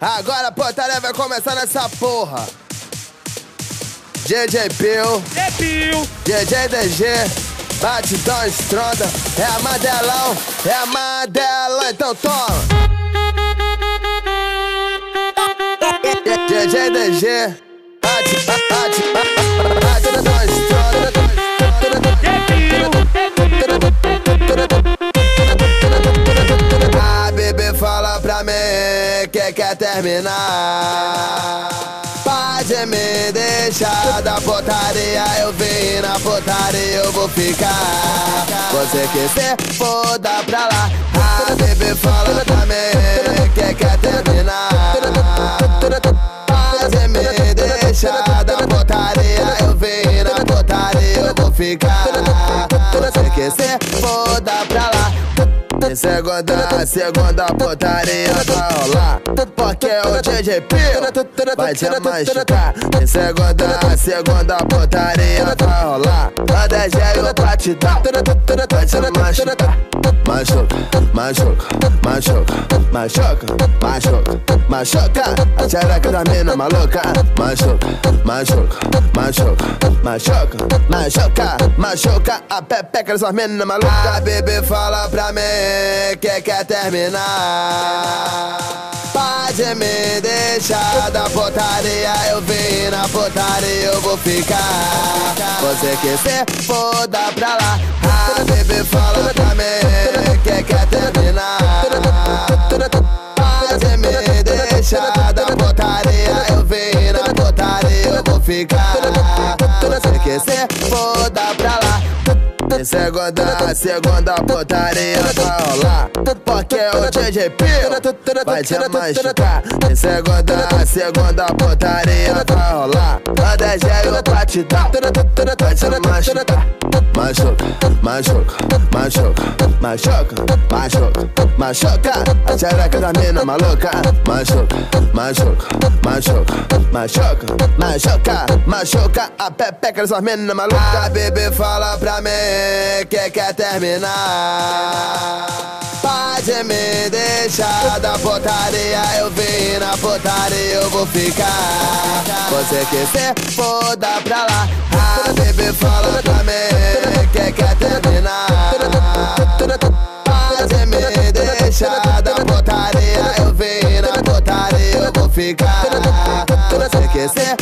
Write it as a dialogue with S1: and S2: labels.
S1: Agora a putaria vai começar nessa porra. DJ Pio, DJ DG, batidão estronda. É a Madelão, então toma. DJ DG, batidão estronda. A bebê fala pra mim que quer terminar. Pode me deixar da putaria, eu vim na putaria, eu vou ficar. Você quiser, foda pra lá. A bebê fala pra mim que quer terminar. Pode me deixar da putaria, eu vim na putaria, eu vou ficar. Você quiser, foda pra lá. Em segunda putaria vai rolar, porque o DJ Pio vai te machucar. Em segunda putaria vai rolar, a DG e o batidão vai te machucar. Machuca a xereca da mina maluca. Machuca a pepeca dessas meninas malucas. A bebê fala pra mim que quer terminar. Pode me deixar da putaria, eu vim na putaria, eu vou ficar. Você quiser, foda pra lá. A bebê fala pra mim que quer terminar. Pode me deixar da putaria, eu vim na putaria, eu vou ficar. Você quiser, foda pra lá. Em segunda putaria vai rolar, porque o DJ Pio vai te machucar. Em segunda putaria vai rolar, a DG e o batidão vai te machucar. Machuca a xereca da mina maluca. Machuca a pepeca dessas meninas malucas. A bebê fala pra mim que quer terminar. Pode me deixar da putaria, eu vim na putaria, eu vou ficar. Você quiser, foda pra lá. A bebê fala pra mim que quer terminar. Pode me deixar da putaria, eu vim na putaria, eu vou ficar. Você quiser,